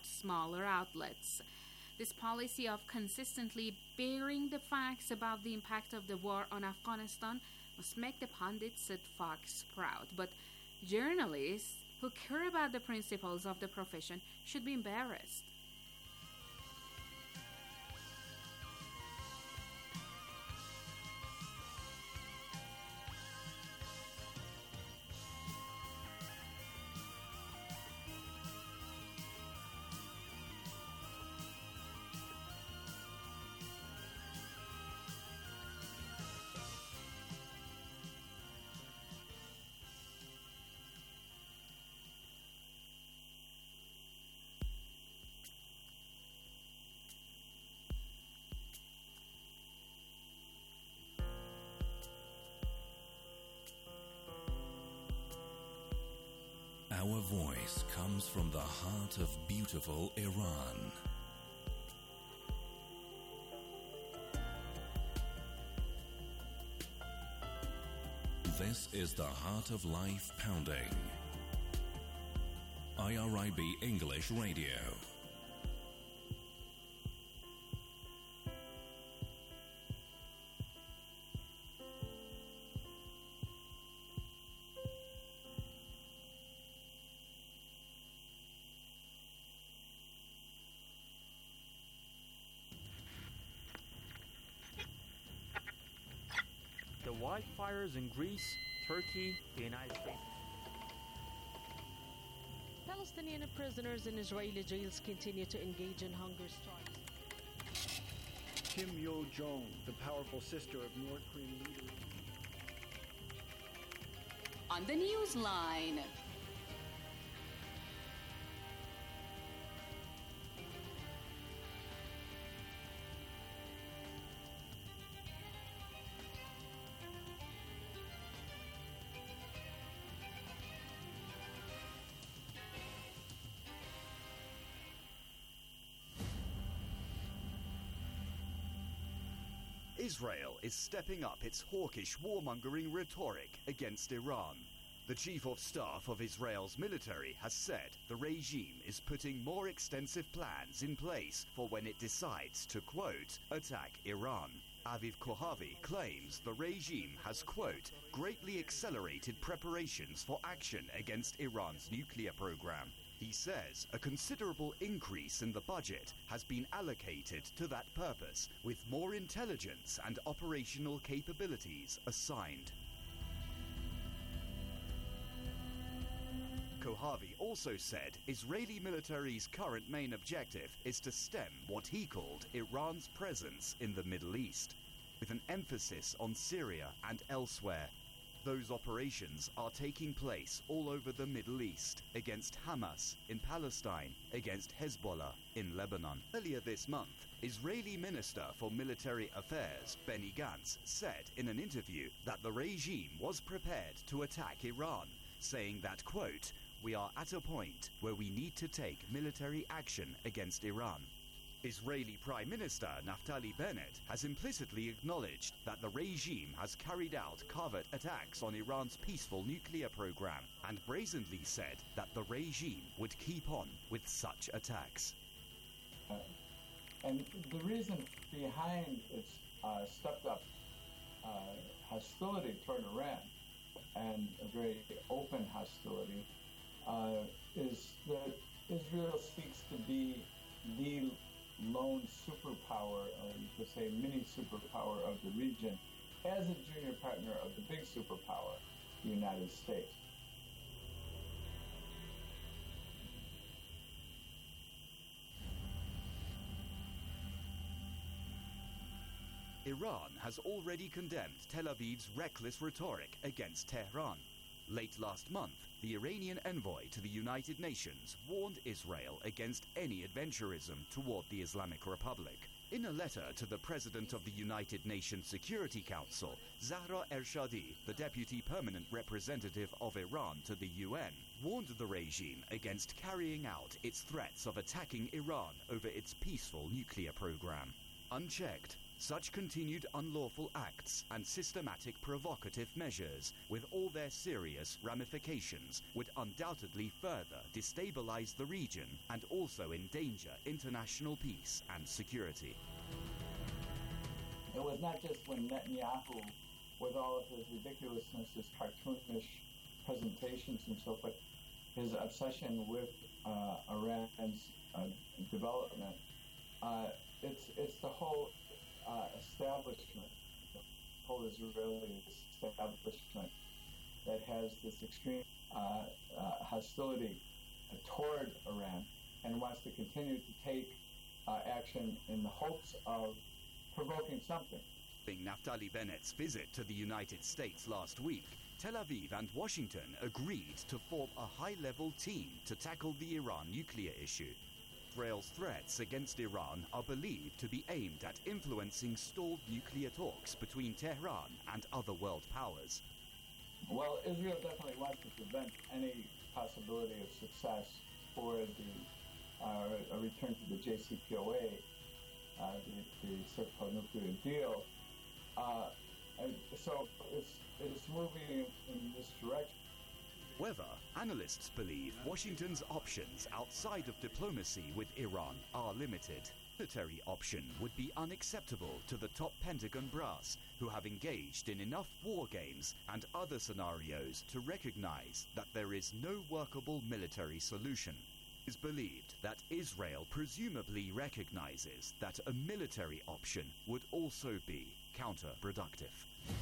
much smaller outlets. This policy of consistently bearing the facts about the impact of the war on Afghanistan must make the pundits at Fox proud, but journalists who care about the principles of the profession should be embarrassed. Our voice comes from the heart of beautiful Iran. This is the Heart of Life Pounding. IRIB English Radio. The wildfires in Greece, Turkey, the United States. Palestinian prisoners in Israeli jails continue to engage in hunger strikes. Kim Yo-jong, the powerful sister of North Korean leader. On the Newsline. Israel is stepping up its hawkish warmongering rhetoric against Iran. The Chief of Staff of Israel's military has said the regime is putting more extensive plans in place for when it decides to, quote, attack Iran. Aviv Kohavi claims the regime has, quote, greatly accelerated preparations for action against Iran's nuclear program. He says a considerable increase in the budget has been allocated to that purpose, with more intelligence and operational capabilities assigned. Kohavi also said Israeli military's current main objective is to stem what he called Iran's presence in the Middle East, with an emphasis on Syria and elsewhere. Those operations are taking place all over the Middle East, against Hamas in Palestine, against Hezbollah in Lebanon. Earlier this month, Israeli Minister for Military Affairs Benny Gantz said in an interview that the regime was prepared to attack Iran, saying that, quote, we are at a point where we need to take military action against Iran. Israeli Prime Minister Naftali Bennett has implicitly acknowledged that the regime has carried out covert attacks on Iran's peaceful nuclear program and brazenly said that the regime would keep on with such attacks. And the reason behind its stepped-up hostility toward Iran, and a very open hostility, is that Israel seeks to be the lone superpower, to say mini superpower of the region, as a junior partner of the big superpower, the United States. Iran has already condemned Tel Aviv's reckless rhetoric against Tehran. Late last month, the Iranian envoy to the United Nations warned Israel against any adventurism toward the Islamic Republic. In a letter to the President of the United Nations Security Council, Zahra Ershadi, the Deputy Permanent Representative of Iran to the UN, warned the regime against carrying out its threats of attacking Iran over its peaceful nuclear program. Unchecked, Such continued unlawful acts and systematic provocative measures, with all their serious ramifications, would undoubtedly further destabilize the region and also endanger international peace and security. It was not just when Netanyahu, with all of his ridiculousness, his cartoonish presentations and so forth, his obsession with Iran's development, it's the whole establishment, the whole Israeli establishment that has this extreme hostility toward Iran and wants to continue to take action in the hopes of provoking something. During Naftali Bennett's visit to the United States last week, Tel Aviv and Washington agreed to form a high-level team to tackle the Iran nuclear issue. Israel's threats against Iran are believed to be aimed at influencing stalled nuclear talks between Tehran and other world powers. Well, Israel definitely wants to prevent any possibility of success for a return to the JCPOA, the so-called nuclear deal. So it's moving in this direction. However, analysts believe Washington's options outside of diplomacy with Iran are limited. Military option would be unacceptable to the top Pentagon brass, who have engaged in enough war games and other scenarios to recognize that there is no workable military solution. It is believed that Israel presumably recognizes that a military option would also be counterproductive.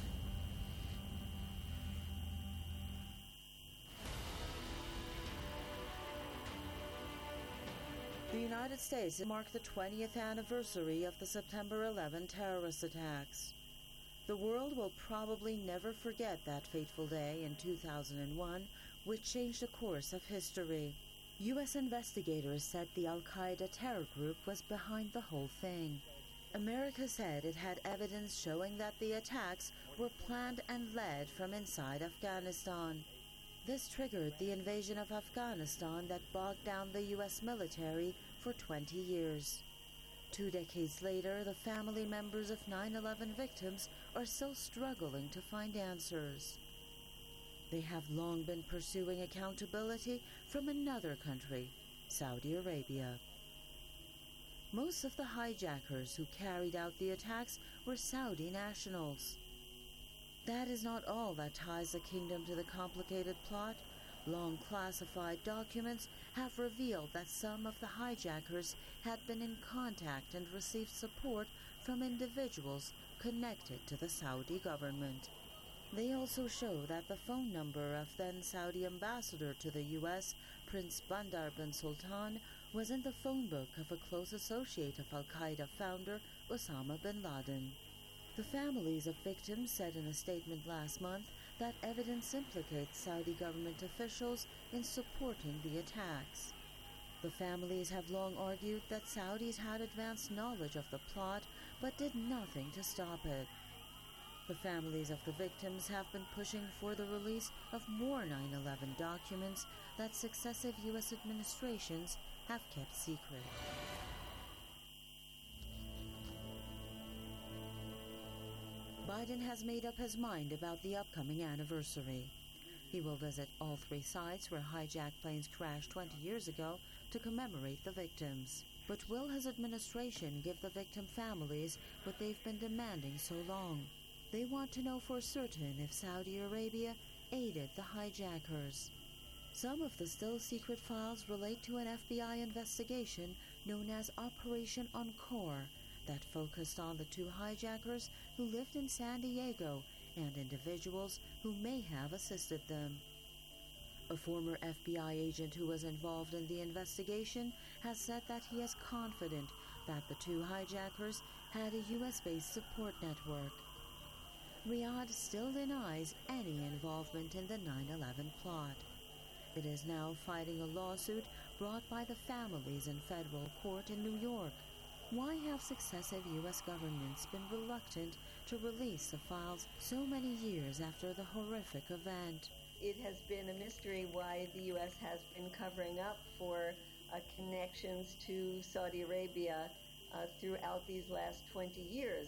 The United States marked the 20th anniversary of the September 11 terrorist attacks. The world will probably never forget that fateful day in 2001, which changed the course of history. U.S. investigators said the al-Qaeda terror group was behind the whole thing. America said it had evidence showing that the attacks were planned and led from inside Afghanistan. This triggered the invasion of Afghanistan that bogged down the U.S. military for 20 years. 2 decades later, the family members of 9/11 victims are still struggling to find answers. They have long been pursuing accountability from another country, Saudi Arabia. Most of the hijackers who carried out the attacks were Saudi nationals. That is not all that ties the kingdom to the complicated plot. Long classified documents have revealed that some of the hijackers had been in contact and received support from individuals connected to the Saudi government. They also show that the phone number of then Saudi ambassador to the U.S., Prince Bandar bin Sultan, was in the phone book of a close associate of al-Qaeda founder Osama bin Laden. The families of victims said in a statement last month that evidence implicates Saudi government officials in supporting the attacks. The families have long argued that Saudis had advanced knowledge of the plot but did nothing to stop it. The families of the victims have been pushing for the release of more 9/11 documents that successive U.S. administrations have kept secret. Biden has made up his mind about the upcoming anniversary. He will visit all 3 sites where hijacked planes crashed 20 years ago to commemorate the victims. But will his administration give the victim families what they've been demanding so long? They want to know for certain if Saudi Arabia aided the hijackers. Some of the still secret files relate to an FBI investigation known as Operation Encore that focused on the 2 hijackers who lived in San Diego and individuals who may have assisted them. A former FBI agent who was involved in the investigation has said that he is confident that the 2 hijackers had a U.S.-based support network. Riyadh still denies any involvement in the 9/11 plot. It is now fighting a lawsuit brought by the families in federal court in New York. Why have successive U.S. governments been reluctant to release the files so many years after the horrific event? It has been a mystery why the U.S. has been covering up for connections to Saudi Arabia throughout these last 20 years.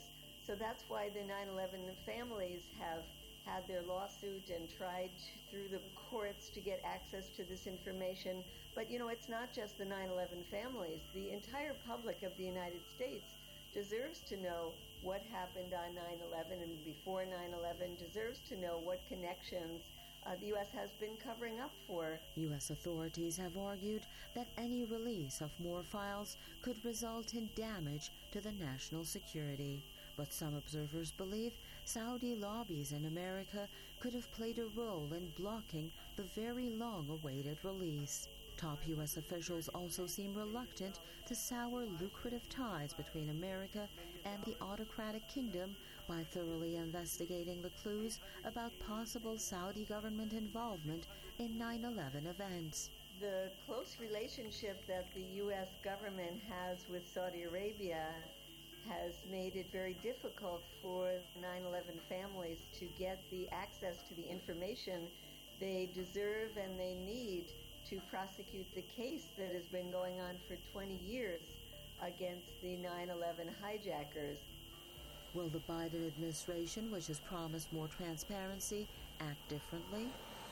So that's why the 9/11 families have had their lawsuit and tried through the courts to get access to this information. But, it's not just the 9/11 families. The entire public of the United States deserves to know what happened on 9/11 and before 9/11, deserves to know what connections the U.S. has been covering up for. U.S. authorities have argued that any release of more files could result in damage to the national security. But some observers believe Saudi lobbies in America could have played a role in blocking the very long-awaited release. Top U.S. officials also seem reluctant to sour lucrative ties between America and the autocratic kingdom by thoroughly investigating the clues about possible Saudi government involvement in 9/11 events. The close relationship that the U.S. government has with Saudi Arabia has made it very difficult for 9/11 families to get the access to the information they deserve and they need to prosecute the case that has been going on for 20 years against the 9/11 hijackers. Will the Biden administration, which has promised more transparency, act differently?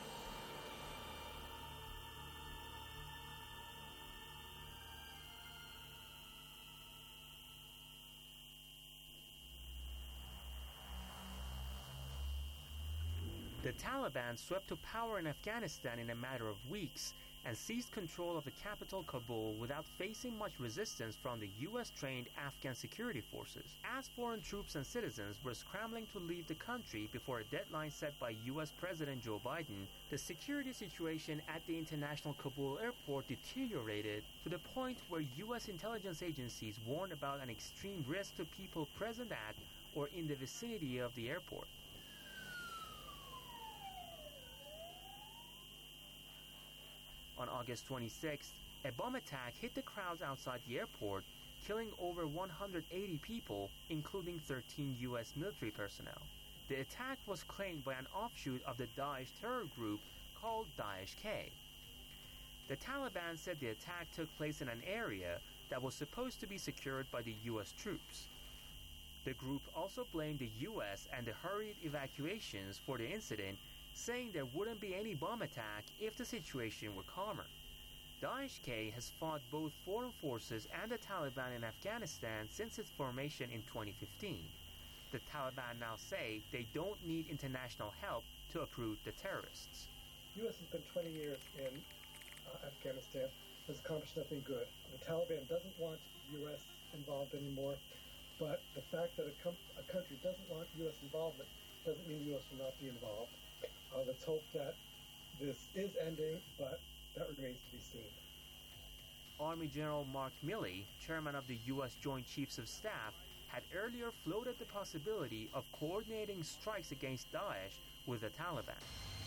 The Taliban swept to power in Afghanistan in a matter of weeks and seized control of the capital Kabul without facing much resistance from the US-trained Afghan security forces, as foreign troops and citizens were scrambling to leave the country before a deadline set by US President Joe Biden. The security situation at the international Kabul airport deteriorated to the point where US intelligence agencies warned about an extreme risk to people present at or in the vicinity of the airport. On August 26th, a bomb attack hit the crowds outside the airport, killing over 180 people, including 13 U.S. military personnel. The attack was claimed by an offshoot of the Daesh terror group called Daesh-K. The Taliban said the attack took place in an area that was supposed to be secured by the U.S. troops. The group also blamed the U.S. and the hurried evacuations for the incident, saying there wouldn't be any bomb attack if the situation were calmer. Daesh-K has fought both foreign forces and the Taliban in Afghanistan since its formation in 2015. The Taliban now say they don't need international help to uproot the terrorists. The U.S. has been 20 years in Afghanistan, has accomplished nothing good. The Taliban doesn't want the U.S. involved anymore, but the fact that a country doesn't want U.S. involvement doesn't mean the U.S. will not be involved. Let's hope that this is ending, but that remains to be seen. Army General Mark Milley, chairman of the U.S. Joint Chiefs of Staff, had earlier floated the possibility of coordinating strikes against Daesh with the Taliban.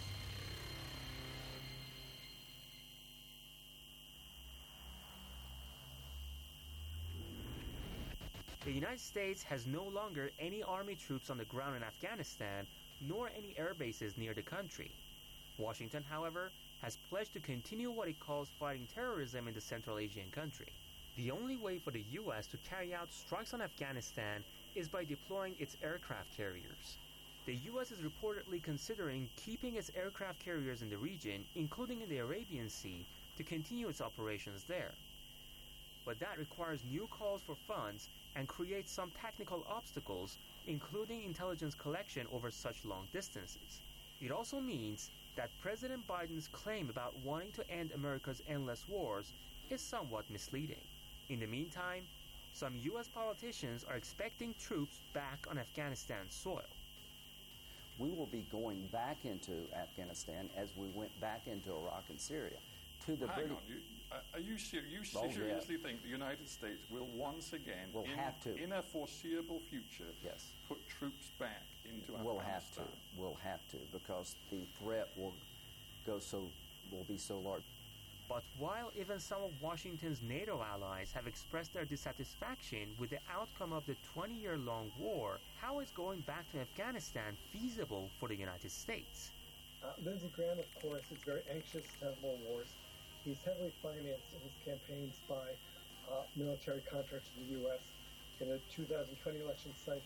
The United States has no longer any army troops on the ground in Afghanistan, nor any air bases near the country. Washington, however, has pledged to continue what it calls fighting terrorism in the Central Asian country. The only way for the U.S. to carry out strikes on Afghanistan is by deploying its aircraft carriers. The U.S. is reportedly considering keeping its aircraft carriers in the region, including in the Arabian Sea, to continue its operations there. But that requires new calls for funds and creates some technical obstacles, including intelligence collection over such long distances. It also means that President Biden's claim about wanting to end America's endless wars is somewhat misleading. In the meantime, some U.S. politicians are expecting troops back on Afghanistan's soil. We will be going back into Afghanistan as we went back into Iraq and Syria. To the Hang on, you seriously think the United States will once again, in a foreseeable future, put troops back into Afghanistan? We'll have to, because the threat will be so large. But while even some of Washington's NATO allies have expressed their dissatisfaction with the outcome of the 20-year-long war, how is going back to Afghanistan feasible for the United States? Lindsey Graham, of course, is very anxious to have more wars. He's heavily financed in his campaigns by military contracts in the U.S. In the 2020 election cycle,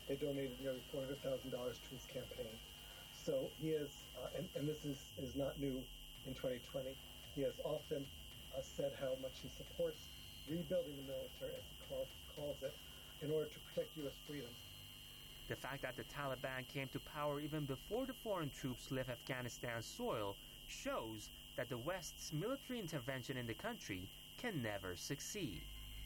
they donated nearly $400,000 to his campaign. So he is, and this is not new in 2020, he has often said how much he supports rebuilding the military, as he calls it, in order to protect U.S. freedoms. The fact that the Taliban came to power even before the foreign troops left Afghanistan's soil shows that the West's military intervention in the country can never succeed.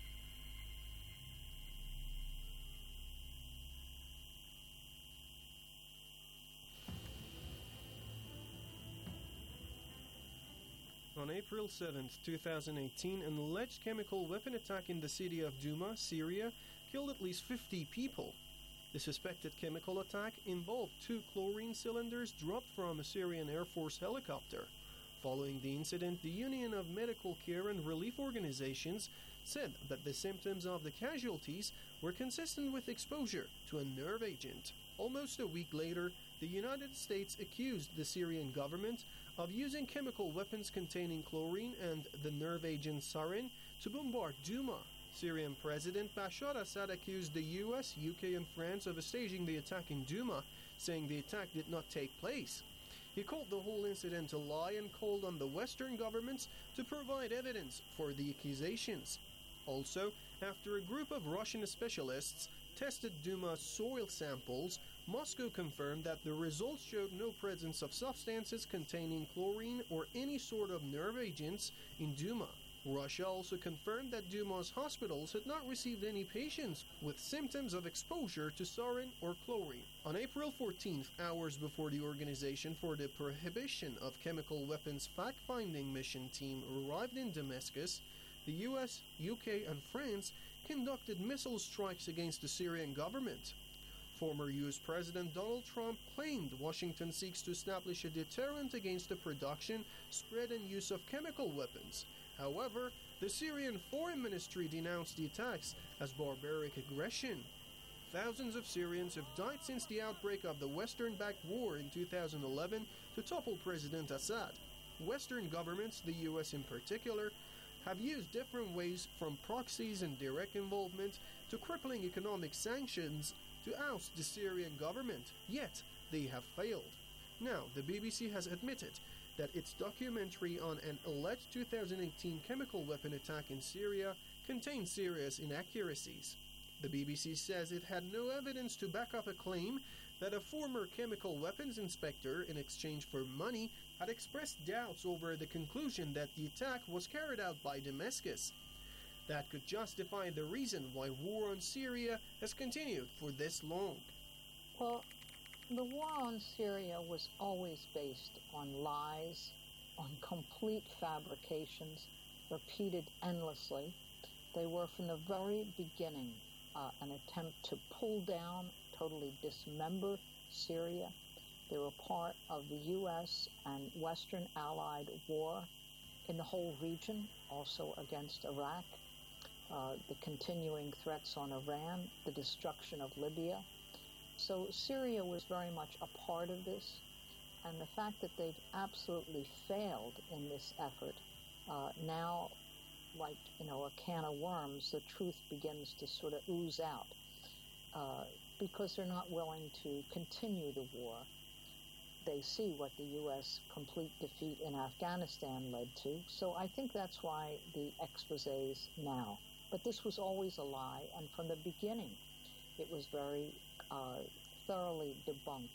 On April 7, 2018, an alleged chemical weapon attack in the city of Douma, Syria, killed at least 50 people. The suspected chemical attack involved 2 chlorine cylinders dropped from a Syrian Air Force helicopter. Following the incident, the Union of Medical Care and Relief Organizations said that the symptoms of the casualties were consistent with exposure to a nerve agent. Almost a week later, the United States accused the Syrian government of using chemical weapons containing chlorine and the nerve agent sarin to bombard Douma. Syrian President Bashar Assad accused the US, UK and France of staging the attack in Douma, saying the attack did not take place. He called the whole incident a lie and called on the Western governments to provide evidence for the accusations. Also, after a group of Russian specialists tested Douma's soil samples, Moscow confirmed that the results showed no presence of substances containing chlorine or any sort of nerve agents in Douma. Russia also confirmed that Douma's hospitals had not received any patients with symptoms of exposure to sarin or chlorine. On April 14th, hours before the Organization for the Prohibition of Chemical Weapons fact-finding mission team arrived in Damascus, the US, UK and France conducted missile strikes against the Syrian government. Former US President Donald Trump claimed Washington seeks to establish a deterrent against the production, spread and use of chemical weapons. However, the Syrian Foreign Ministry denounced the attacks as barbaric aggression. Thousands of Syrians have died since the outbreak of the Western-backed war in 2011 to topple President Assad. Western governments, the US in particular, have used different ways from proxies and direct involvement to crippling economic sanctions to oust the Syrian government, yet they have failed. Now, the BBC has admitted that its documentary on an alleged 2018 chemical weapon attack in Syria contained serious inaccuracies. The BBC says it had no evidence to back up a claim that a former chemical weapons inspector, in exchange for money, had expressed doubts over the conclusion that the attack was carried out by Damascus. That could justify the reason why war on Syria has continued for this long. Well, the war on Syria was always based on lies, on complete fabrications, repeated endlessly. They were from the very beginning an attempt to pull down, totally dismember Syria. They were part of the U.S. and Western allied war in the whole region, also against Iraq, the continuing threats on Iran, the destruction of Libya. So Syria was very much a part of this, and the fact that they've absolutely failed in this effort, now, like, a can of worms, the truth begins to sort of ooze out, because they're not willing to continue the war. They see what the U.S. complete defeat in Afghanistan led to, so I think that's why the exposés now. But this was always a lie, and from the beginning, it was very thoroughly debunked.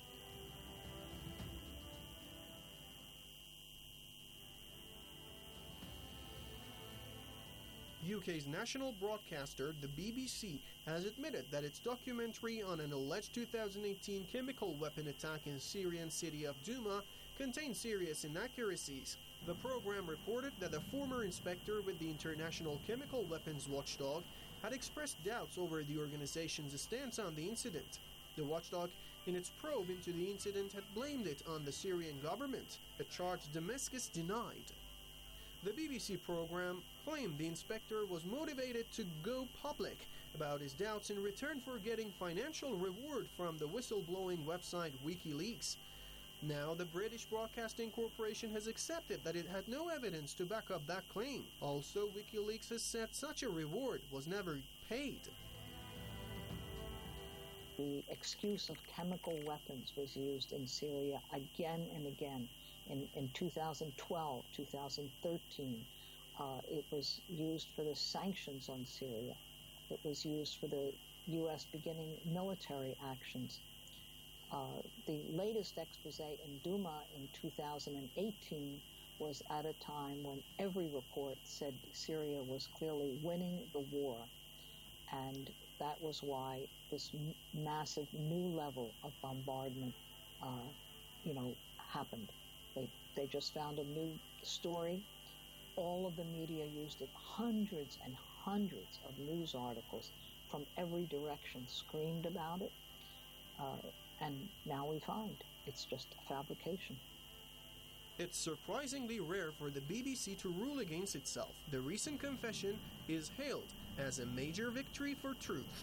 UK's national broadcaster, the BBC, has admitted that its documentary on an alleged 2018 chemical weapon attack in Syrian city of Douma contained serious inaccuracies. The program reported that a former inspector with the International Chemical Weapons Watchdog had expressed doubts over the organization's stance on the incident. The watchdog, in its probe into the incident, had blamed it on the Syrian government, a charge Damascus denied. The BBC program claimed the inspector was motivated to go public about his doubts in return for getting financial reward from the whistleblowing website WikiLeaks. Now, the British Broadcasting Corporation has accepted that it had no evidence to back up that claim. Also, WikiLeaks has said such a reward was never paid. the excuse of chemical weapons was used in Syria again and again. In 2012, 2013, it was used for the sanctions on Syria. It was used for the U.S. beginning military actions. The latest expose in Duma in 2018 was at a time when every report said Syria was clearly winning the war. And that was why this massive new level of bombardment, happened. They just found a new story. All of the media used it. Hundreds and hundreds of news articles from every direction screamed about it. And now we find it's just a fabrication. It's surprisingly rare for the BBC to rule against itself. The recent confession is hailed as a major victory for truth.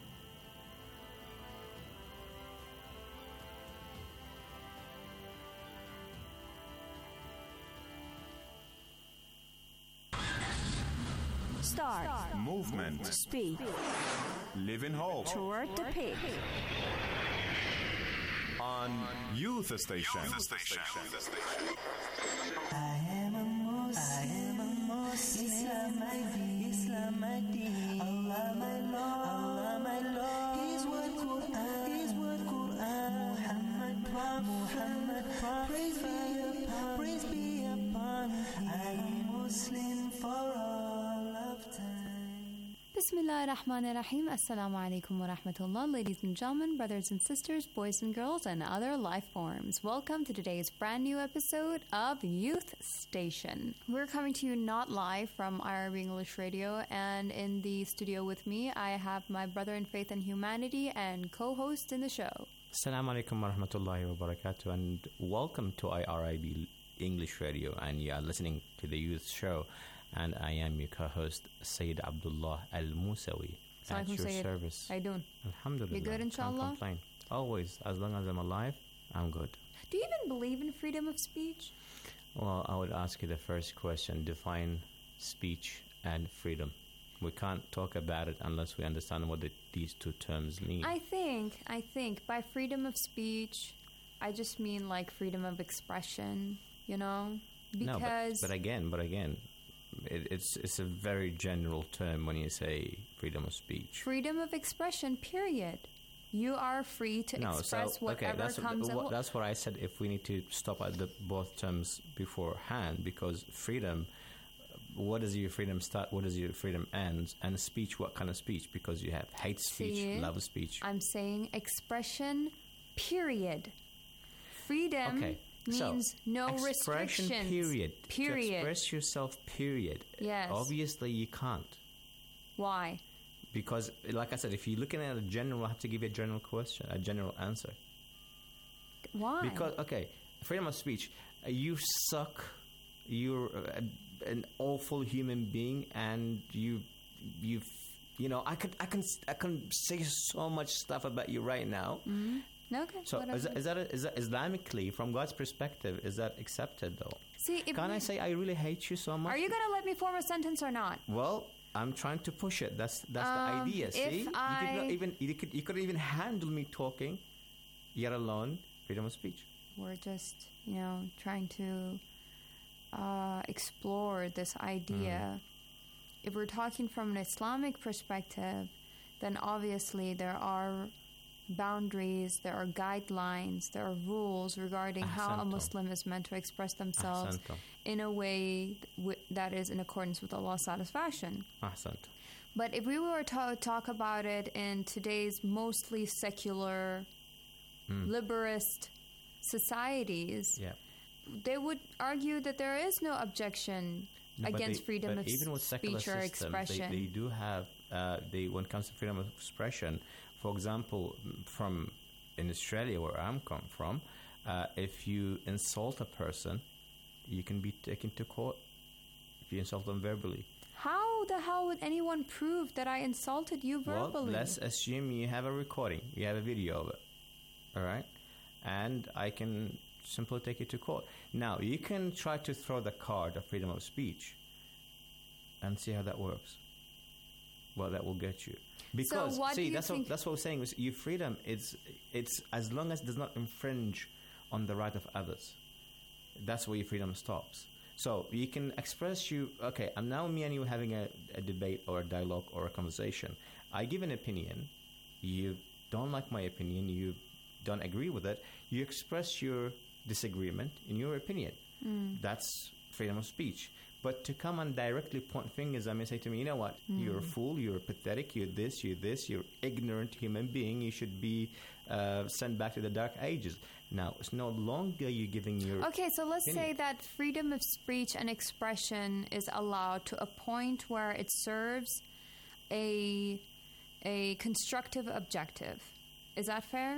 Start. Movement. Speak. Live in hope. Toward the peak. On Youth Station. I am a Muslim. Islam my deen. Allah my Lord. His word Quran. Muhammad Prophet. Praise be upon him. I am Muslim for all of time. Bismillah ar-Rahman ar-Rahim. Assalamu alaikum wa rahmatullah. Ladies and gentlemen, brothers and sisters, boys and girls, and other life forms. Welcome to today's brand new episode of Youth Station. We're coming to you not live from IRB English Radio, and in the studio with me, I have my brother in faith and humanity and co-host in the show. Assalamu alaikum wa rahmatullahi wa barakatuh, and welcome to IRIB English Radio, and you are listening to the Youth Show. And I am your co-host, Sayyid Abdullah Al-Musawi, at your service. How you doing? Alhamdulillah. You good, inshallah? Can't complain. Always. As long as I'm alive, I'm good. Do you even believe in freedom of speech? Well, I would ask you the first question. Define speech and freedom. We can't talk about it unless we understand what these two terms mean. I think by freedom of speech, I just mean like freedom of expression, because... No, but again... It's a very general term when you say freedom of speech. Freedom of expression, period. You are free to express whatever comes out. That's what I said, if we need to stop at both terms beforehand, because freedom, what does your freedom start, what does your freedom end, and speech, what kind of speech? Because you have hate speech, love speech. I'm saying expression, period. Freedom... means no restrictions. Period. To express yourself, period. Yes. Obviously, you can't. Why? Because, like I said, if you're looking at a general, I have to give you a general question, a general answer. Why? Because, freedom of speech. You suck. You're an awful human being, and I can say so much stuff about you right now. Mm-hmm. Okay. So is that Islamically, from God's perspective, is that accepted though? See, can I say I really hate you so much? Are you going to let me form a sentence or not? Well, I'm trying to push it. That's the idea. See, you couldn't even handle me talking, yet alone freedom of speech. We're just trying to explore this idea. If we're talking from an Islamic perspective, then obviously there are boundaries, there are guidelines, there are rules regarding how a Muslim is meant to express themselves in a way that is in accordance with Allah's satisfaction. But if we were to talk about it in today's mostly secular, liberist societies, they would argue that there is no objection against freedom of speech or expression. They do have, when it comes to freedom of expression, for example, in Australia, where I'm come from, if you insult a person, you can be taken to court if you insult them verbally. How the hell would anyone prove that I insulted you verbally? Well, let's assume you have a recording, you have a video of it, all right? And I can simply take you to court. Now, you can try to throw the card of freedom of speech and see how that works. Well, that will get you. Because so what do you that's think? that's what we're saying. Your freedom, it's as long as it does not infringe on the right of others. That's where your freedom stops. So you can express okay, I'm now me and you having a debate or a dialogue or a conversation. I give an opinion. You don't like my opinion. You don't agree with it. You express your disagreement in your opinion. That's freedom of speech. But to come and directly point fingers and say to me, you know what, you're a fool, you're pathetic, you're ignorant human being, you should be sent back to the dark ages. Now, it's no longer you giving your Okay, so let's opinion. say that freedom of speech and expression is allowed to a point where it serves a constructive objective. Is that fair?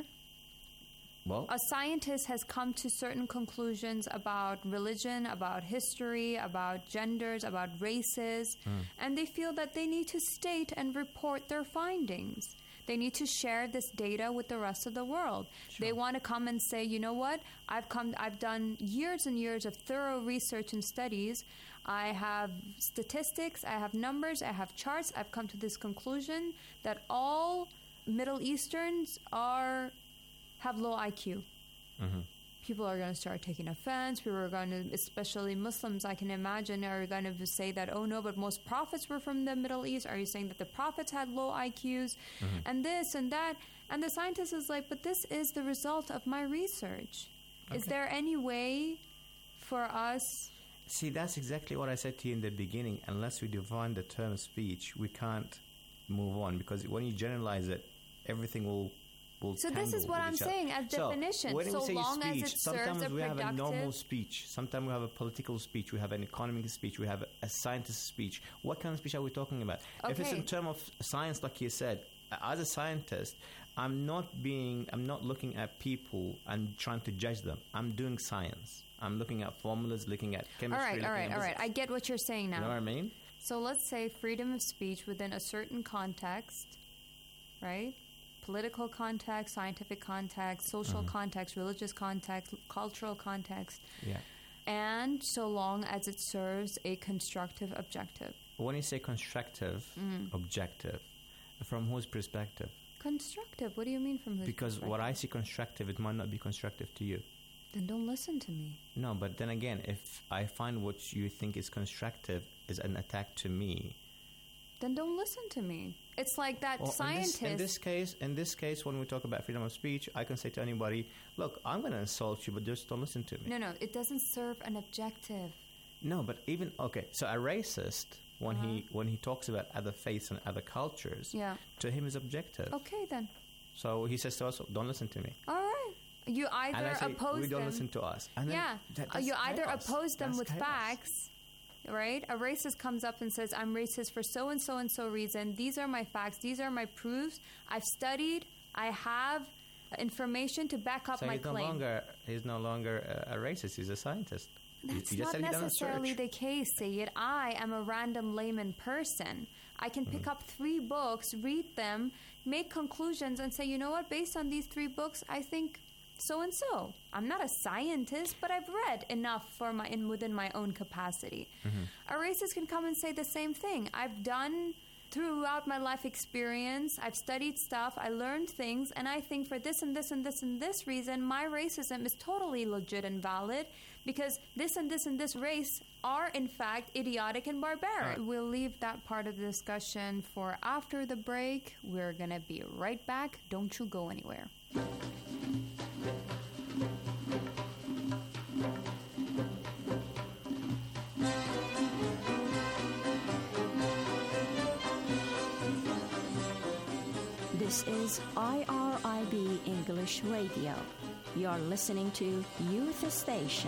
Well, a scientist has come to certain conclusions about religion, about history, about genders, about races, and they feel that they need to state and report their findings. They need to share this data with the rest of the world. Sure. They want to come and say, you know what? I've done years and years of thorough research and studies. I have statistics, I have numbers, I have charts. I've come to this conclusion that all Middle Easterns have low IQ. People are going to start taking offense. People are going to, especially Muslims, I can imagine, are going to say that, oh no, but most prophets were from the Middle East. Are you saying that the prophets had low IQs? And this and that. And the scientist is like, but this is the result of my research. Okay. Is there any way for us... See, that's exactly what I said to you in the beginning. Unless we define the term speech, we can't move on. Because when you generalize it, everything will so this is what I'm saying as definition. So long as it serves a productive... Sometimes we have a normal speech. Sometimes we have a political speech. We have an economic speech. We have a scientist speech. What kind of speech are we talking about? Okay. If it's in terms of science, like you said, as a scientist, I'm not looking at people and trying to judge them. I'm doing science. I'm looking at formulas, looking at chemistry. All right. I get what you're saying now. You know what I mean? So let's say freedom of speech within a certain context, right? Political context, scientific context, social context, religious context, cultural context. Yeah. And so long as it serves a constructive objective. When you say constructive objective, from whose perspective? Constructive. What do you mean from whose perspective? Because what I see constructive, it might not be constructive to you. Then don't listen to me. No, but then again, if I find what you think is constructive is an attack to me, then don't listen to me. It's like that scientist... In this case, when we talk about freedom of speech, I can say to anybody, look, I'm going to insult you, but just don't listen to me. No, it doesn't serve an objective. No, but even... Okay, so a racist, when he talks about other faiths and other cultures, to him is objective. Okay, then. So he says to us, don't listen to me. All right. You either oppose them... don't listen to us. And then you either oppose them with chaos. facts... Right? A racist comes up and says, I'm racist for so and so and so reason. These are my facts. These are my proofs. I've studied. I have information to back up my claim. He's no longer a racist. He's a scientist. That's not necessarily the case, Sayyid. I am a random layman person. I can pick up 3 books, read them, make conclusions, and say, you know what? Based on these 3 books, I think... so-and-so. I'm not a scientist, but I've read enough within my own capacity. A racist can come and say the same thing. I've done throughout my life experience, I've studied stuff, I learned things, and I think for this and this and this and this reason, my racism is totally legit and valid because this and this and this race are in fact idiotic and barbaric. We'll leave that part of the discussion for after the break. We're going to be right back. Don't you go anywhere. This is IRIB English Radio. You're listening to Youth Station.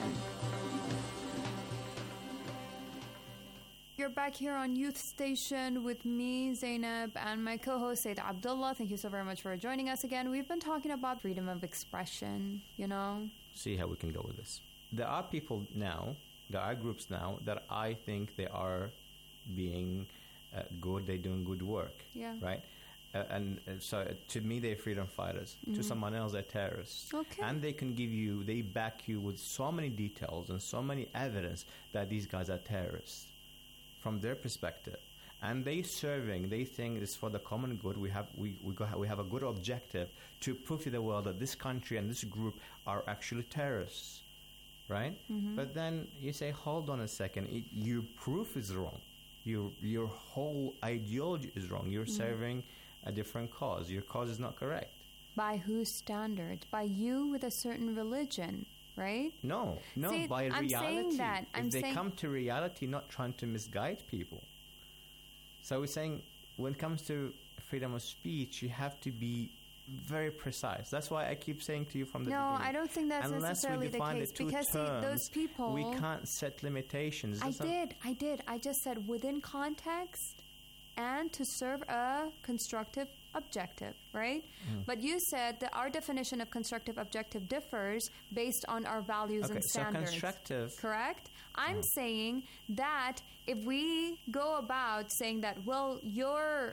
You're back here on Youth Station with me, Zainab, and my co-host, Sayyid Abdullah. Thank you so very much for joining us again. We've been talking about freedom of expression, See how we can go with this. There are people now, there are groups now that I think they are being good, they're doing good work. Yeah. Right? And so to me, they're freedom fighters. To someone else, they're terrorists. Okay. And they back you with so many details and so many evidence that these guys are terrorists from their perspective. and they think it's for the common good. We have a good objective to prove to the world that this country and this group are actually terrorists, right? Mm-hmm. But then you say, hold on a second, your proof is wrong. Your whole ideology is wrong. You're serving a different cause. Your cause is not correct. By whose standards? By you with a certain religion, right? No, See, by reality. I'm saying that. They come to reality, not trying to misguide people. So we're saying, when it comes to freedom of speech, you have to be very precise. That's why I keep saying to you from the beginning. No, I don't think that's necessarily the case, because those people, we can't set limitations. I did. I just said within context and to serve a constructive objective, right? But you said that our definition of constructive objective differs based on our values and standards. So constructive, correct? I'm saying that if we go about saying that, well, your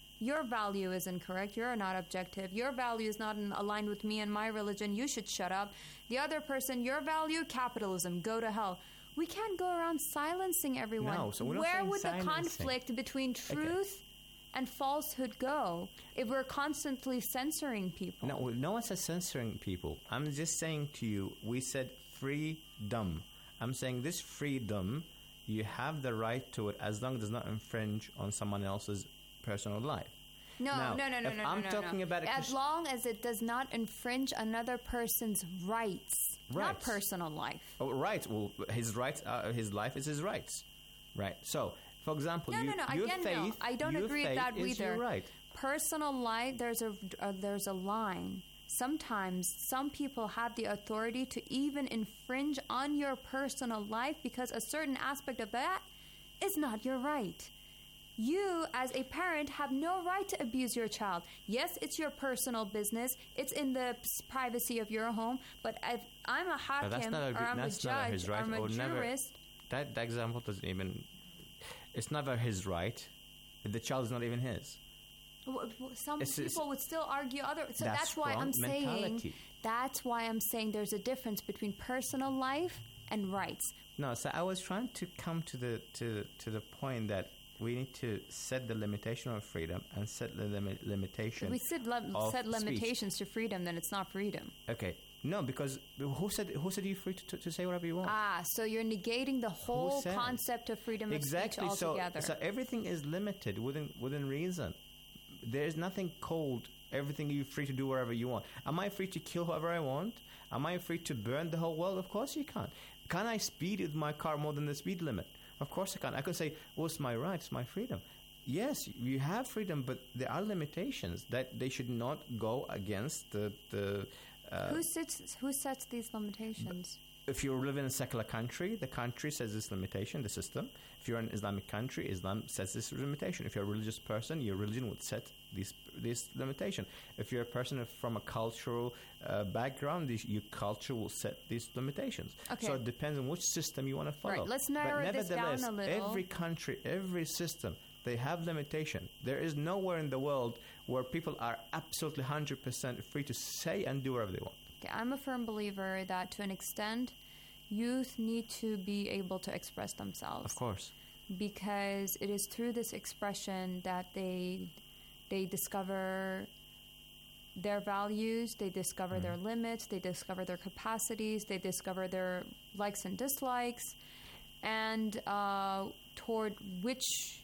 value is incorrect, you're not objective, your value is not aligned with me and my religion, you should shut up. The other person, your value, capitalism, go to hell. We can't go around silencing everyone. No, so we're not Where saying would silencing. The conflict between truth and falsehood go if we're constantly censoring people? No one says censoring people. I'm just saying to you, we said freedom. I'm saying this freedom, you have the right to it as long as it does not infringe on someone else's personal life. No. I'm talking about as long as it does not infringe another person's rights. Not personal life. Oh, right. Well, his rights, his life is his rights, right? So, for example, I don't agree with that either. Right. Personal life. There's a line. Sometimes some people have the authority to even infringe on your personal life because a certain aspect of that is not your right. You, as a parent, have no right to abuse your child. Yes, it's your personal business. It's in the privacy of your home. But if I'm a hakim, or I'm a judge, or I'm a jurist... That example doesn't even... It's never his right. The child is not even his. Some people would still argue other... So that's why I'm saying... That's why I'm saying there's a difference between personal life and rights. No, so I was trying to come to the point that we need to set the limitation of freedom and set the limitation. If we set limitations to freedom, then it's not freedom. Okay, no, because who said you're free to say whatever you want? So you're negating the whole concept of freedom of speech altogether. So everything is limited within reason. There is nothing called everything you're free to do wherever you want. Am I free to kill whoever I want? Am I free to burn the whole world? Of course you can't. Can I speed with my car more than the speed limit? Of course I can. I can say, well, it's my right, it's my freedom. Yes, you have freedom, but there are limitations that they should not go against the Who sets these limitations? If you live in a secular country, the country says this limitation, the system. If you're in an Islamic country, Islam sets this limitation. If you're a religious person, your religion would set this limitation. If you're a person from a cultural background, your culture will set these limitations. Okay. So it depends on which system you want to follow. Right, let's narrow this down a little. Every country, every system, they have limitation. There is nowhere in the world where people are absolutely 100% free to say and do whatever they want. Okay, I'm a firm believer that to an extent, youth need to be able to express themselves. Of course. Because it is through this expression that they discover their values, they discover their limits, they discover their capacities, they discover their likes and dislikes, and toward which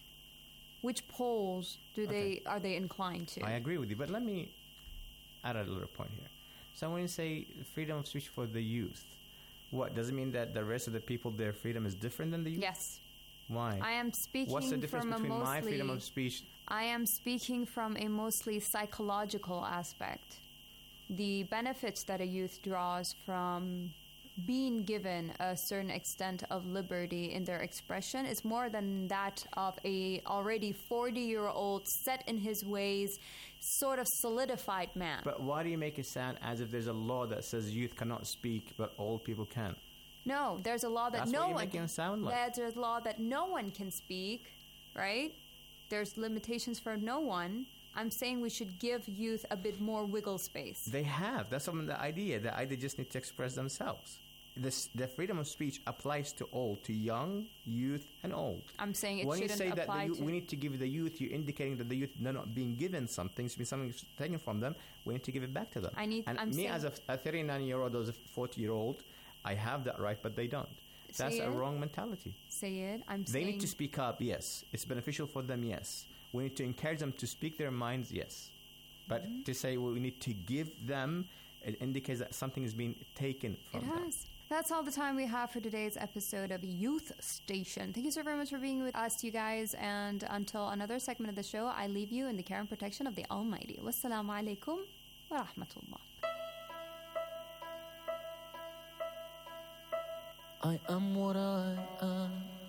poles are they inclined to. I agree with you, but let me add a little point here. So when you say freedom of speech for the youth, what does it mean that the rest of the people, their freedom is different than the youth? Yes. Why? I am speaking What's the difference between my freedom of speech? I am speaking from a mostly psychological aspect. The benefits that a youth draws from being given a certain extent of liberty in their expression is more than that of a already 40-year-old set in his ways, sort of solidified man. But why do you make it sound as if there's a law that says youth cannot speak but old people can? No, there's a law that That's no what you're one making it sound like. There's a law that no one can speak, right? There's limitations for no one. I'm saying we should give youth a bit more wiggle space. They have. That's the idea. The idea just need to express themselves. the freedom of speech applies to all, to young, youth, and old. I'm saying it when shouldn't you say apply that we need to give the youth, you're indicating that the youth, they're not being given something, something taken from them. We need to give it back to them. As a 39-year-old or a 40-year-old, I have that right, but they don't. That's a wrong mentality. They need to speak up, yes. It's beneficial for them, yes. We need to encourage them to speak their minds, yes. But to say we need to give them, it indicates that something is being taken from them. It has. That's all the time we have for today's episode of Youth Station. Thank you so very much for being with us, you guys. And until another segment of the show, I leave you in the care and protection of the Almighty. Wassalamu alaikum wa rahmatullah. I am what I am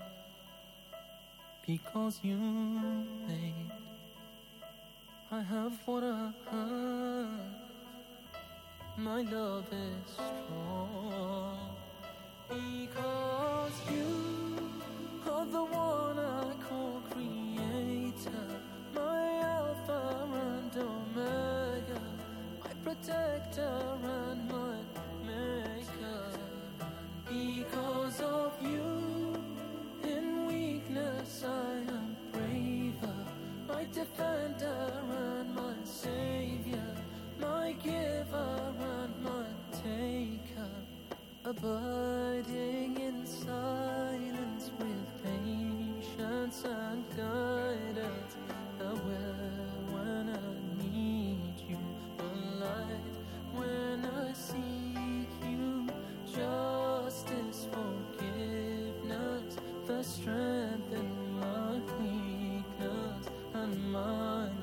because you made. I have what I have. My love is strong because you are the one I call creator, my Alpha and Omega, my protector and my maker. Because of you, in weakness I am braver, my defender and my savior, my giver and my taker, abiding in silence with patience and guidance, aware when I need you, the light when I seek you, justice, forgiveness, the strength in my weakness, and my love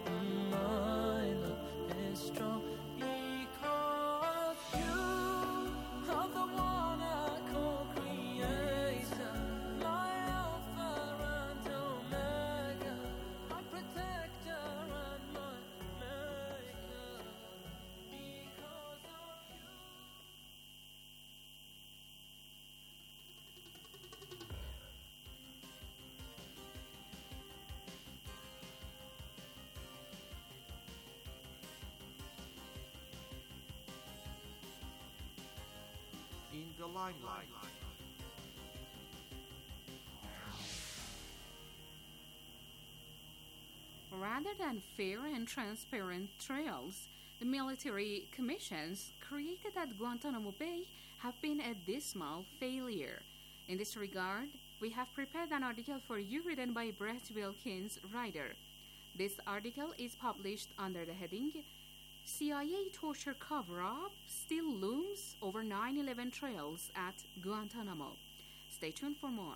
is strong because you are the one I call creator, my Alpha and Omega, my protector and my maker. Because of you. In the limelight. Rather than fair and transparent trials, the military commissions created at Guantanamo Bay have been a dismal failure. In this regard, we have prepared an article for you written by Brett Wilkins, writer. This article is published under the heading CIA torture cover-up still looms over 9/11 trials at Guantanamo. Stay tuned for more.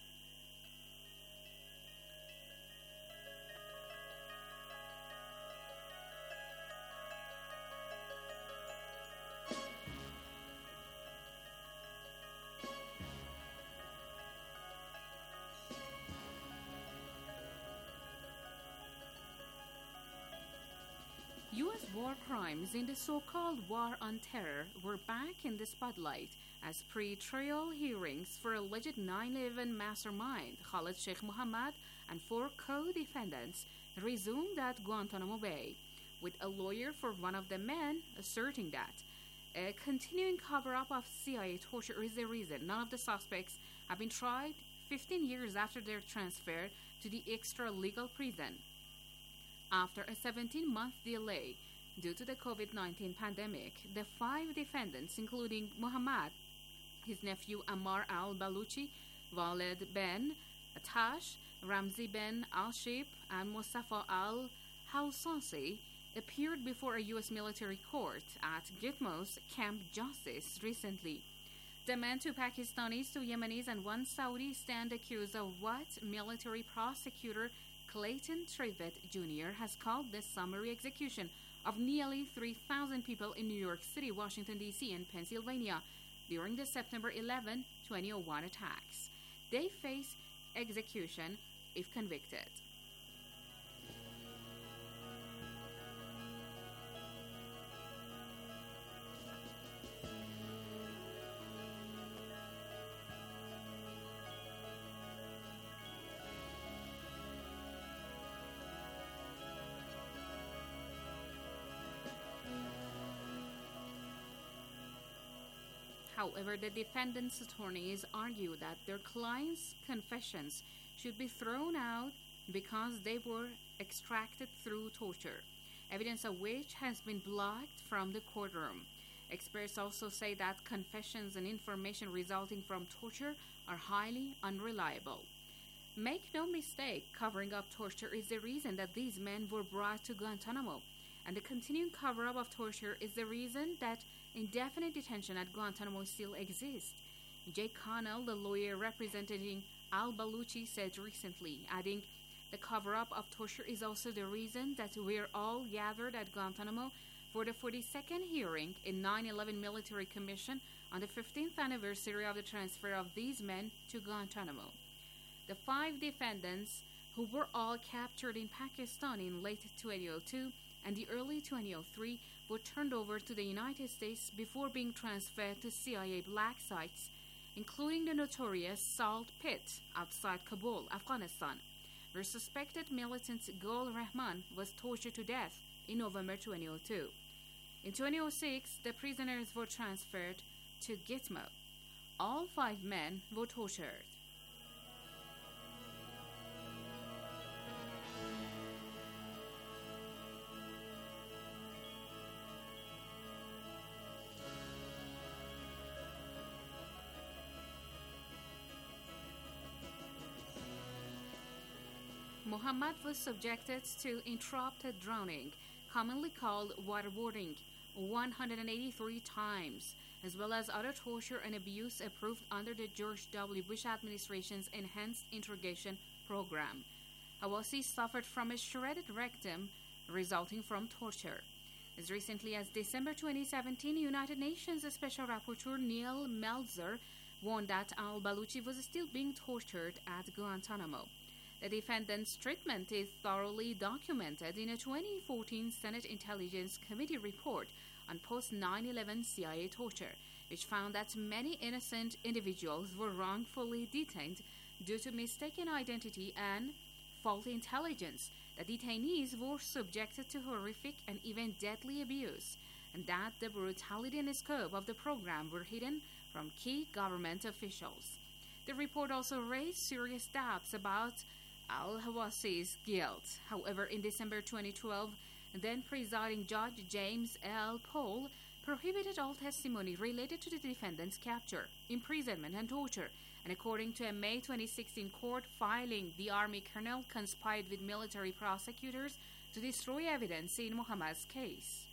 U.S. war crimes in the so-called War on Terror were back in the spotlight as pre-trial hearings for alleged 9/11 mastermind Khalid Sheikh Mohammed and 4 co-defendants resumed at Guantanamo Bay, with a lawyer for one of the men asserting that a continuing cover-up of CIA torture is the reason none of the suspects have been tried 15 years after their transfer to the extra-legal prison. After a 17-month delay due to the COVID-19 pandemic, the 5 defendants, including Mohammed, his nephew Ammar al-Baluchi, Walid Ben Atash, Ramzi Ben al-Shib, and Mustafa al-Halsansi, appeared before a U.S. military court at Gitmo's Camp Justice recently. The men, 2 Pakistanis, 2 Yemenis, and 1 Saudi, stand accused of what military prosecutor Clayton Trivet Jr. has called the summary execution of nearly 3,000 people in New York City, Washington, D.C., and Pennsylvania during the September 11, 2001 attacks. They face execution if convicted. However, the defendant's attorneys argue that their clients' confessions should be thrown out because they were extracted through torture, evidence of which has been blocked from the courtroom. Experts also say that confessions and information resulting from torture are highly unreliable. Make no mistake, covering up torture is the reason that these men were brought to Guantanamo, and the continuing cover-up of torture is the reason that indefinite detention at Guantanamo still exists. Jay Connell, the lawyer representing al-Baluchi, said recently, adding, "The cover-up of torture is also the reason that we're all gathered at Guantanamo for the 42nd hearing in 9/11 Military Commission on the 15th anniversary of the transfer of these men to Guantanamo." The 5 defendants, who were all captured in Pakistan in late 2002 and the early 2003, were turned over to the United States before being transferred to CIA black sites, including the notorious Salt Pit outside Kabul, Afghanistan, where suspected militant Gul Rahman was tortured to death in November 2002. In 2006, the prisoners were transferred to Gitmo. All 5 men were tortured. Muhammad was subjected to interrupted drowning, commonly called waterboarding, 183 times, as well as other torture and abuse approved under the George W. Bush administration's Enhanced Interrogation Program. Awasi suffered from a shredded rectum resulting from torture. As recently as December 2017, United Nations Special Rapporteur Neil Melzer warned that al-Baluchi was still being tortured at Guantanamo. The defendant's treatment is thoroughly documented in a 2014 Senate Intelligence Committee report on post-9/11 CIA torture, which found that many innocent individuals were wrongfully detained due to mistaken identity and faulty intelligence. The detainees were subjected to horrific and even deadly abuse, and that the brutality and scope of the program were hidden from key government officials. The report also raised serious doubts about al-Awasi's guilt. However, in December 2012, then presiding Judge James L. Pohl prohibited all testimony related to the defendant's capture, imprisonment, and torture, and according to a May 2016 court filing, the Army colonel conspired with military prosecutors to destroy evidence in Muhammad's case.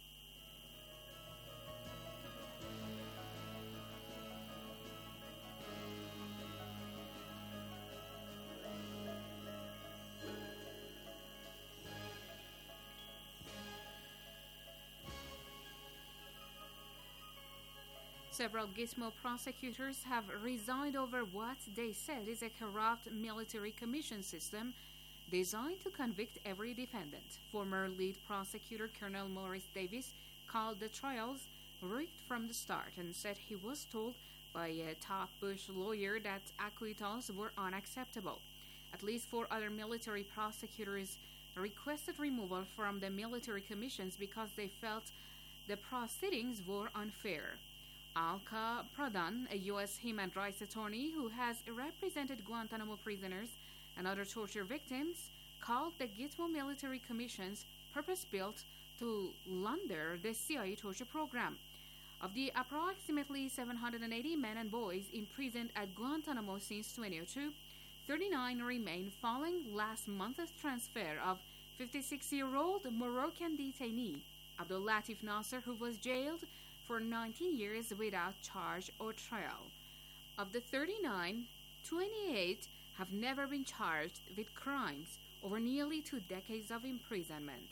Several Gitmo prosecutors have resigned over what they said is a corrupt military commission system designed to convict every defendant. Former lead prosecutor Colonel Morris Davis called the trials rigged from the start and said he was told by a top Bush lawyer that acquittals were unacceptable. At least 4 other military prosecutors requested removal from the military commissions because they felt the proceedings were unfair. Alka Pradhan, a U.S. human rights attorney who has represented Guantanamo prisoners and other torture victims, called the Gitmo military commissions purpose-built to launder the CIA torture program. Of the approximately 780 men and boys imprisoned at Guantanamo since 2002, 39 remain following last month's transfer of 56-year-old Moroccan detainee Abdul Latif Nasser, who was jailed for 19 years without charge or trial. Of the 39, 28 have never been charged with crimes over nearly 2 decades of imprisonment.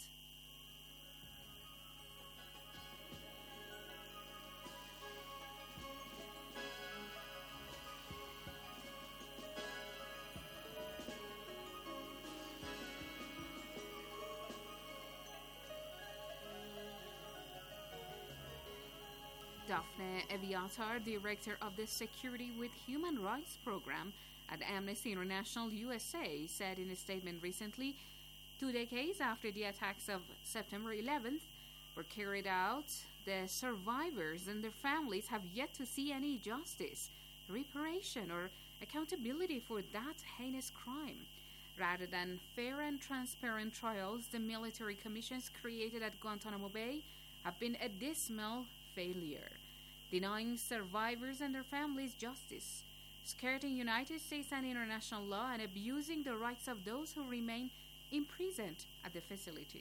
Daphne Aviatar, director of the Security with Human Rights program at Amnesty International USA, said in a statement recently, 2 decades after the attacks of September 11th, were carried out, the survivors and their families have yet to see any justice, reparation, or accountability for that heinous crime. Rather than fair and transparent trials, the military commissions created at Guantanamo Bay have been a dismal failure, denying survivors and their families justice, skirting United States and international law, and abusing the rights of those who remain imprisoned at the facility.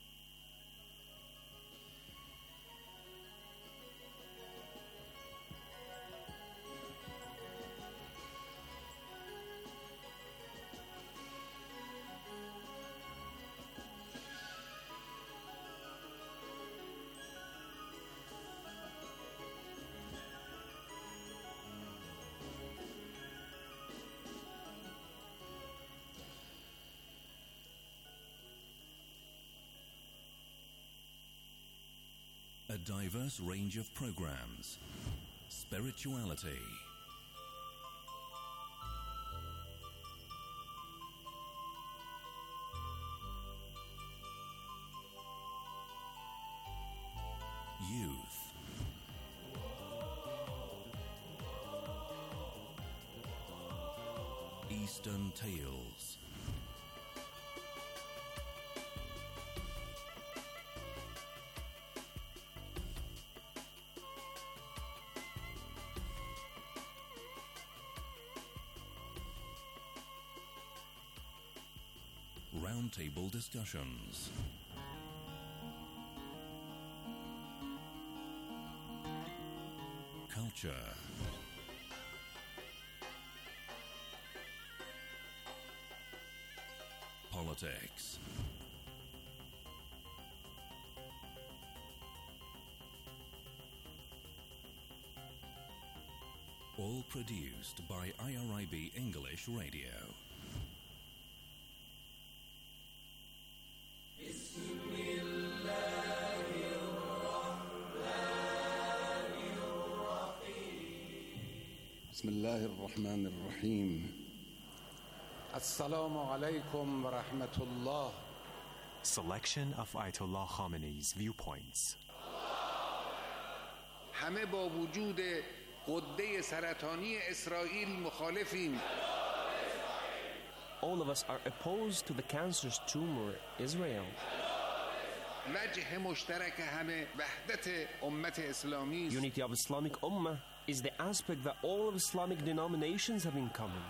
A diverse range of programs, spirituality, youth, Eastern Tales, roundtable discussions, culture, politics, all produced by IRIB English Radio. بسم الله الرحمن الرحيم السلام عليكم ورحمة الله. Selection of Ayatollah Khamenei's viewpoints. همه با وجود غده سرطانی اسرائیل مخالفیم. All of us are opposed to the cancerous tumor Israel. وجه مشترک همه وحدت امت اسلامی. Unity of Islamic Ummah is the aspect that all of Islamic denominations have in common.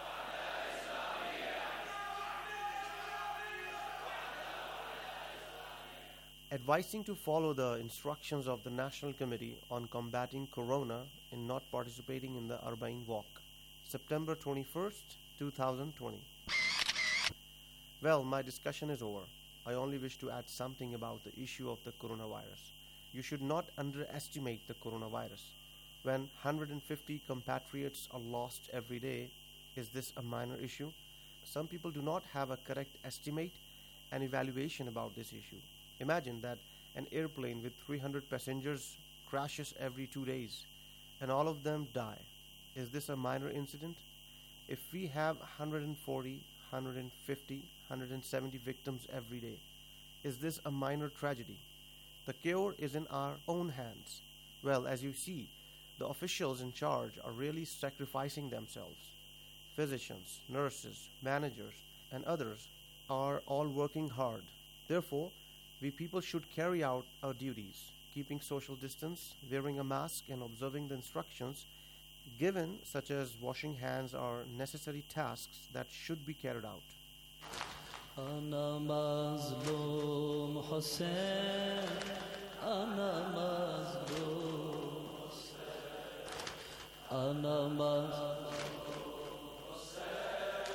Advising to follow the instructions of the National Committee on Combating Corona in not participating in the Arbaeen Walk, September 21st, 2020. Well, my discussion is over. I only wish to add something about the issue of the coronavirus. You should not underestimate the coronavirus. When 150 compatriots are lost every day, is this a minor issue? Some people do not have a correct estimate and evaluation about this issue. Imagine that an airplane with 300 passengers crashes every 2 days and all of them die. Is this a minor incident? If we have 140, 150, 170 victims every day, is this a minor tragedy? The cure is in our own hands. Well, as you see, the officials in charge are really sacrificing themselves. Physicians, nurses, managers, and others are all working hard. Therefore, we people should carry out our duties, keeping social distance, wearing a mask, and observing the instructions given, such as washing hands, are necessary tasks that should be carried out. Ana mazlum Hussein, ana mazlum Hussein, ana mazlum Hussein,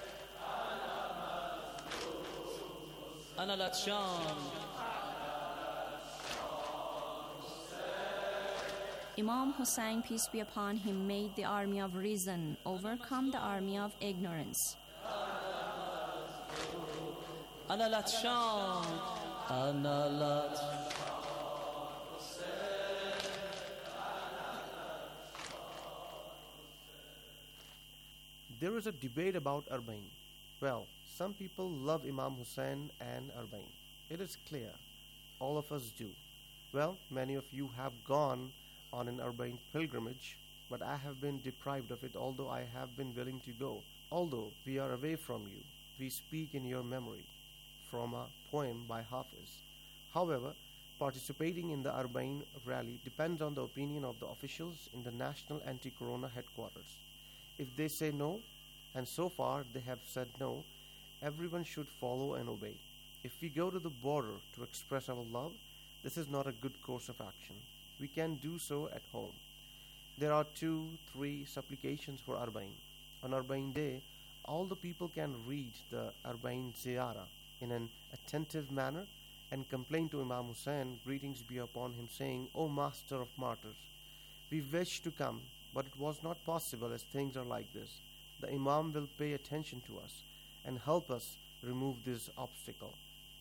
ana Latshan. Imam Hussein, peace be upon him, made the army of reason overcome the army of ignorance. أنا لاتشان أنا لاتشان. There is a debate about Arbaeen. Well, some people love Imam Hussein and Arbaeen. It is clear. all of us do. Well, many of you have gone on an Arbaeen pilgrimage, but I have been deprived of it, although I have been willing to go. Although we are away from you, we speak in your memory, from a poem by Hafiz. However, participating in the Arbaeen rally depends on the opinion of the officials in the National Anti-Corona headquarters. If they say no, and so far they have said no, everyone should follow and obey. If we go to the border to express our love, this is not a good course of action. We can do so at home. There are 2-3 supplications for Arbaeen. On Arbaeen Day, all the people can read the Arbaeen Ziyara in an attentive manner and complain to Imam Hussain, greetings be upon him, saying, O Master of Martyrs, we wish to come, but it was not possible as things are like this. The Imam will pay attention to us and help us remove this obstacle.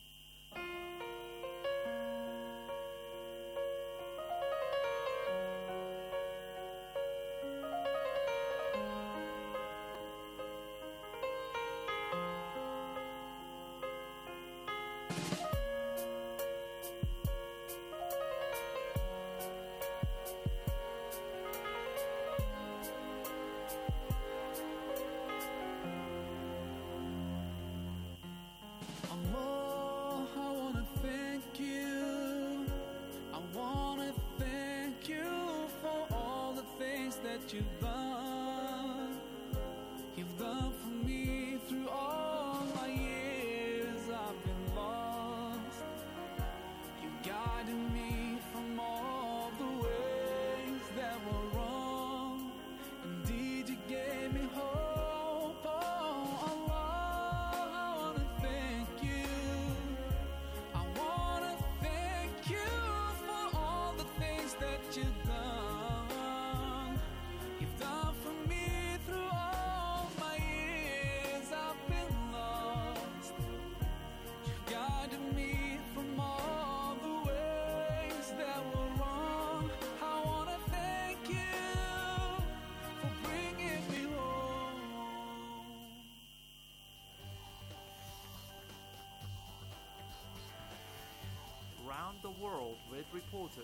You've done for me through all my years. I've been lost. You guided me from all the ways that were wrong. Indeed, you gave me hope. Oh Allah, I wanna thank you. I wanna thank you for all the things that you've done. You've done for me through all my years. I've been lost. You've guided me from all the ways that were wrong. I wanna thank you for bringing me home. Round the world with reporters.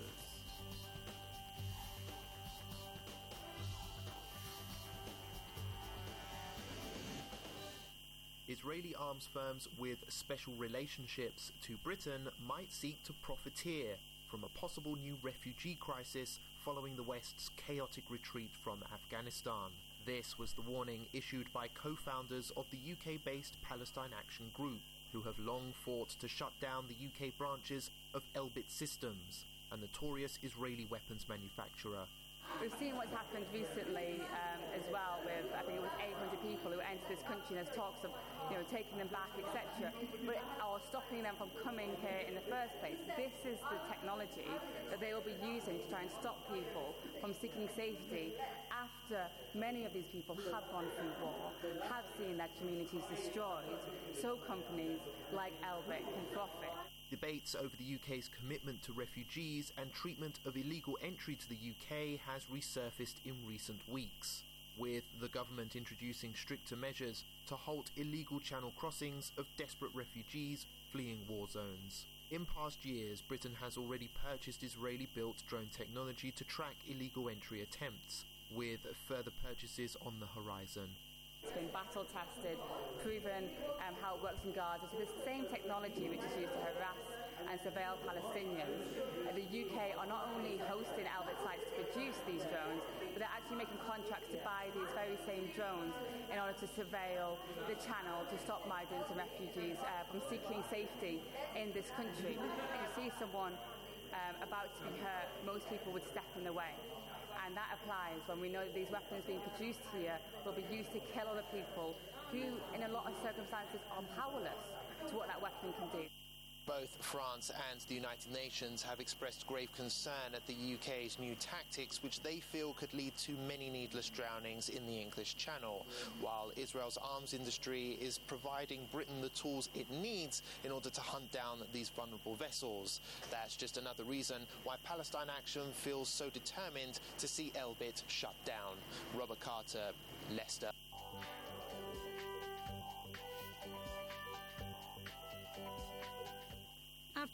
Israeli arms firms with special relationships to Britain might seek to profiteer from a possible new refugee crisis following the West's chaotic retreat from Afghanistan. This was the warning issued by co-founders of the UK-based Palestine Action Group, who have long fought to shut down the UK branches of Elbit Systems, a notorious Israeli weapons manufacturer. We've seen what's happened recently as well with, I think it was 800 people who entered this country, and there's talks of, taking them back, etc., or stopping them from coming here in the first place. This is the technology that they will be using to try and stop people from seeking safety after many of these people have gone through war, have seen their communities destroyed, so companies like Elbit can profit. Debates over the UK's commitment to refugees and treatment of illegal entry to the UK has resurfaced in recent weeks, with the government introducing stricter measures to halt illegal channel crossings of desperate refugees fleeing war zones. In past years, Britain has already purchased Israeli-built drone technology to track illegal entry attempts, with further purchases on the horizon. It's been battle-tested, proven how it works in Gaza. So this same technology which is used to harass and surveil Palestinians, the UK are not only hosting Elbit sites to produce these drones, but they're actually making contracts to buy these very same drones in order to surveil the channel, to stop migrants and refugees from seeking safety in this country. If you see someone about to be hurt, most people would step in the way. And that applies when we know that these weapons being produced here will be used to kill other people who, in a lot of circumstances, are powerless to what that weapon can do. Both France and the United Nations have expressed grave concern at the UK's new tactics, which they feel could lead to many needless drownings in the English Channel, while Israel's arms industry is providing Britain the tools it needs in order to hunt down these vulnerable vessels. That's just another reason why Palestine Action feels so determined to see Elbit shut down. Robert Carter, Leicester. After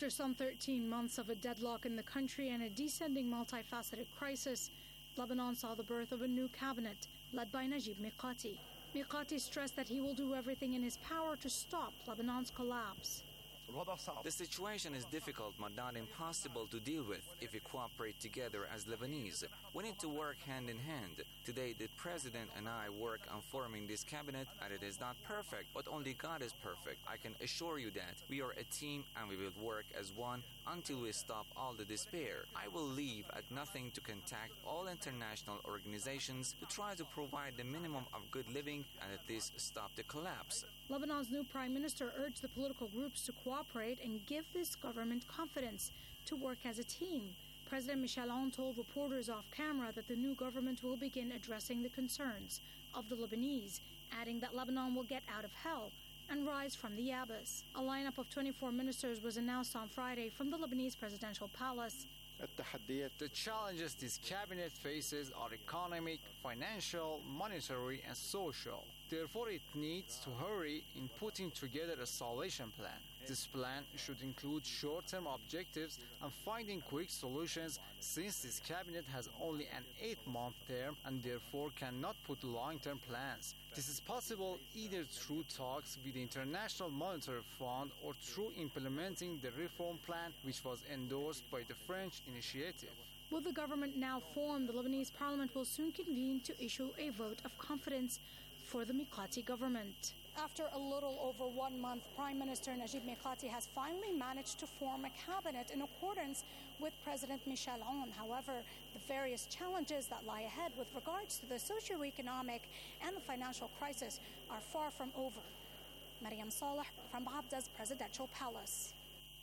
After some 13 months of a deadlock in the country and a descending multifaceted crisis, Lebanon saw the birth of a new cabinet led by Najib Mikati. Mikati stressed that he will do everything in his power to stop Lebanon's collapse. The situation is difficult but not impossible to deal with if we cooperate together as Lebanese. We need to work hand in hand. Today, the President and I work on forming this cabinet, and it is not perfect, but only God is perfect. I can assure you that we are a team and we will work as one until we stop all the despair. I will leave at nothing to contact all international organizations to try to provide the minimum of good living and at least stop the collapse. Lebanon's new prime minister urged the political groups to cooperate and give this government confidence to work as a team. President Michel Aoun told reporters off camera that the new government will begin addressing the concerns of the Lebanese, adding that Lebanon will get out of hell and rise from the abyss. A lineup of 24 ministers was announced on Friday from the Lebanese presidential palace. The challenges this cabinet faces are economic, financial, monetary, and social. Therefore, it needs to hurry in putting together a salvation plan. This plan should include short-term objectives and finding quick solutions, since this cabinet has only an 8-month term and therefore cannot put long-term plans. This is possible either through talks with the International Monetary Fund or through implementing the reform plan which was endorsed by the French initiative. With the government now formed, the Lebanese parliament will soon convene to issue a vote of confidence for the Mikati government. After a little over 1 month, Prime Minister Najib Mikati has finally managed to form a cabinet in accordance with President Michel Aoun. However, the various challenges that lie ahead with regards to the socio-economic and the financial crisis are far from over. Mariam Saleh from Abda's Presidential Palace.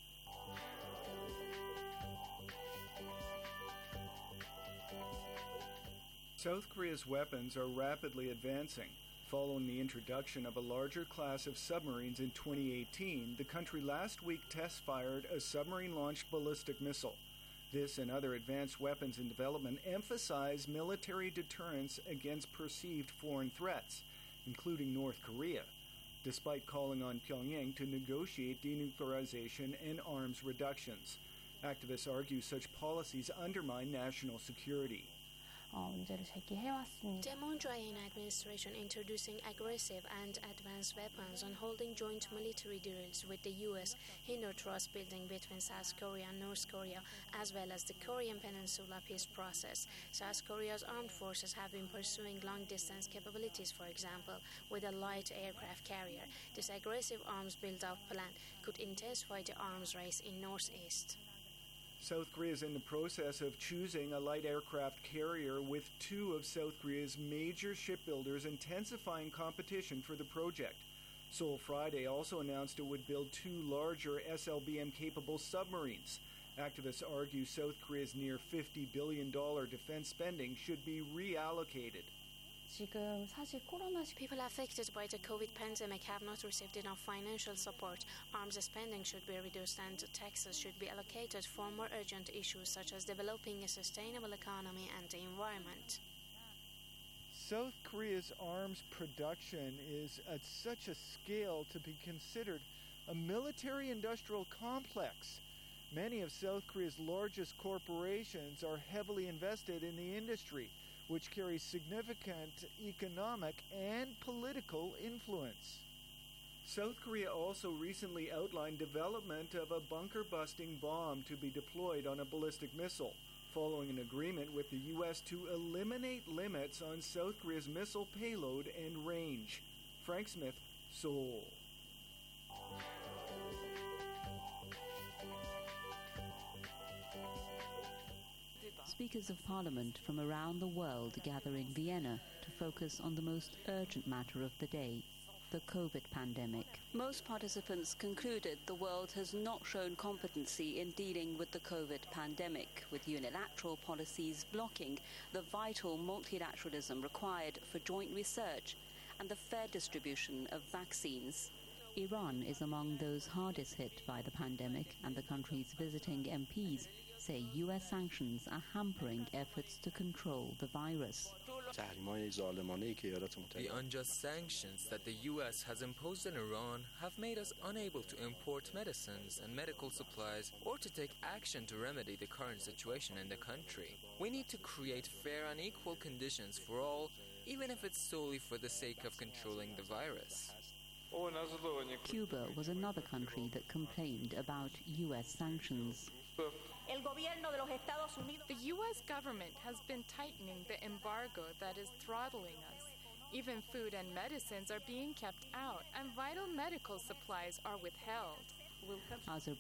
South Korea's weapons are rapidly advancing. Following the introduction of a larger class of submarines in 2018, the country last week test-fired a submarine-launched ballistic missile. This and other advanced weapons in development emphasize military deterrence against perceived foreign threats, including North Korea, despite calling on Pyongyang to negotiate denuclearization and arms reductions. Activists argue such policies undermine national security. 문제를 제기해왔습니다. Demonstrating administration introducing aggressive and advanced weapons and holding joint military drills with the U.S. hinder trust building between South Korea and North Korea, as well as the Korean Peninsula peace process. South Korea's armed forces have been pursuing long-distance capabilities, for example, with a light aircraft carrier. This aggressive arms build-up plan could intensify the arms race in Northeast. South Korea is in the process of choosing a light aircraft carrier, with 2 of South Korea's major shipbuilders intensifying competition for the project. Seoul Friday also announced it would build 2 larger SLBM-capable submarines. Activists argue South Korea's near $50 billion defense spending should be reallocated. People affected by the COVID pandemic have not received enough financial support. Arms spending should be reduced and taxes should be allocated for more urgent issues such as developing a sustainable economy and the environment. South Korea's arms production is at such a scale to be considered a military-industrial complex. Many of South Korea's largest corporations are heavily invested in the industry, which carries significant economic and political influence. South Korea also recently outlined development of a bunker-busting bomb to be deployed on a ballistic missile, following an agreement with the U.S. to eliminate limits on South Korea's missile payload and range. Frank Smith, Seoul. Speakers of Parliament from around the world gather in Vienna to focus on the most urgent matter of the day, the COVID pandemic. Most participants concluded the world has not shown competency in dealing with the COVID pandemic, with unilateral policies blocking the vital multilateralism required for joint research and the fair distribution of vaccines. Iran is among those hardest hit by the pandemic, and the country's visiting MPs say US sanctions are hampering efforts to control the virus. The unjust sanctions that the US has imposed on Iran have made us unable to import medicines and medical supplies or to take action to remedy the current situation in the country. We need to create fair and equal conditions for all, even if it's solely for the sake of controlling the virus. Cuba was another country that complained about US sanctions. The U.S. government has been tightening the embargo that is throttling us. Even food and medicines are being kept out, and vital medical supplies are withheld.